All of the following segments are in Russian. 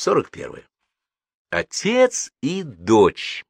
41. Отец и дочь.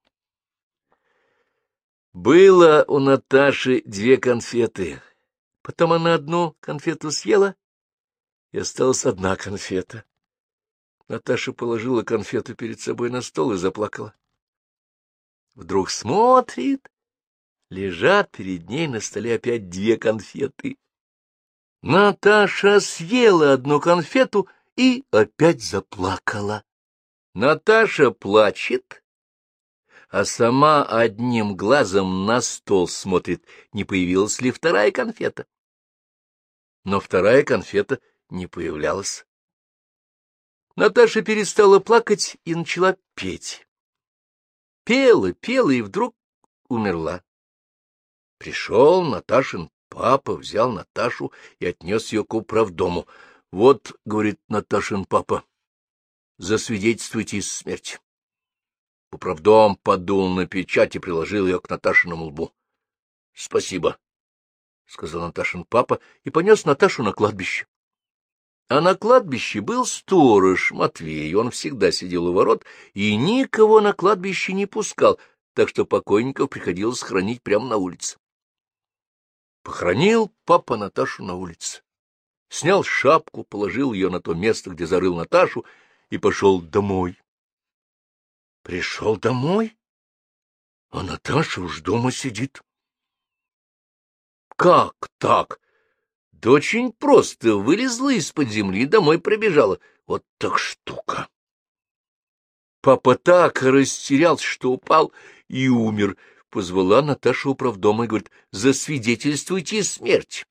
Было у Наташи 2 конфеты. Потом она одну конфету съела, и осталась 1 конфета. Наташа положила конфету перед собой на стол и заплакала. Вдруг смотрит, лежат перед ней на столе опять 2 конфеты. Наташа съела 1 конфету и опять заплакала. Наташа плачет, а сама одним глазом на стол смотрит, не появилась ли 2 конфета. Но 2 конфета не появлялась. Наташа перестала плакать и начала петь. Пела, пела и вдруг умерла. Пришел Наташин папа, взял Наташу и отнес ее к управдому. — Вот, — говорит Наташин папа, — засвидетельствуйте из смерти. Управдом подул на печать и приложил ее к Наташиному лбу. — Спасибо, — сказал Наташин папа и понес Наташу на кладбище. А на кладбище был сторож Матвей, он всегда сидел у ворот и никого на кладбище не пускал, так что покойников приходилось хоронить прямо на улице. Похоронил папа Наташу на улице, снял шапку, положил ее на то место, где зарыл Наташу, и пошел домой. Пришел домой, а Наташа уж дома сидит. Как так? Да очень просто, вылезла из-под земли и домой пробежала. Вот так штука. Папа так растерялся, что упал и умер. Позвала Наташа управдома и говорит: засвидетельствуйте смерть.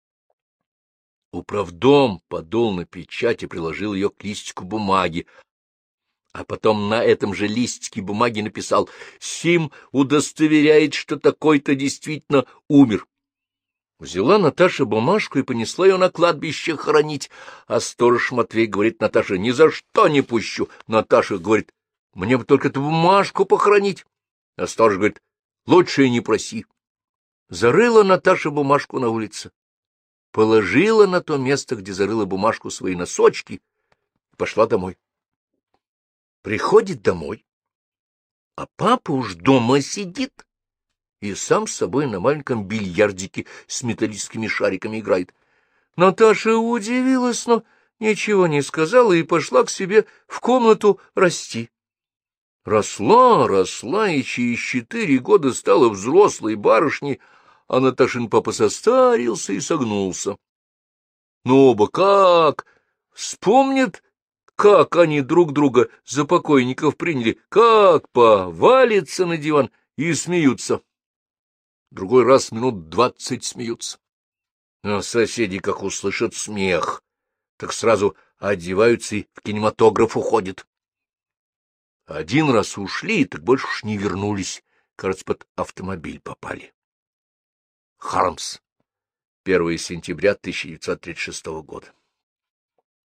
Управдом подул на печать и приложил ее к листику бумаги, а потом на этом же листике бумаги написал: «Сим удостоверяет, что такой-то действительно умер». Взяла Наташа бумажку и понесла ее на кладбище хоронить, а сторож Матвей говорит Наташе: «Ни за что не пущу». Наташа говорит: «Мне бы только эту бумажку похоронить». А сторож говорит: «Лучше и не проси». Зарыла Наташа бумажку на улице, положила на то место, где зарыла бумажку, свои носочки и пошла домой. Приходит домой, а папа уж дома сидит и сам с собой на маленьком бильярдике с металлическими шариками играет. Наташа удивилась, но ничего не сказала и пошла к себе в комнату расти. Росла, росла, и через 4 года стала взрослой барышней, а Наташин папа состарился и согнулся. Ну, оба как вспомнят, как они друг друга за покойников приняли, как повалятся на диван и смеются. Другой раз минут 20 смеются. А соседи, как услышат смех, так сразу одеваются и в кинематограф уходят. 1 раз ушли, так больше уж не вернулись. Кажется, под автомобиль попали. Хармс. 1 сентября 1936 года.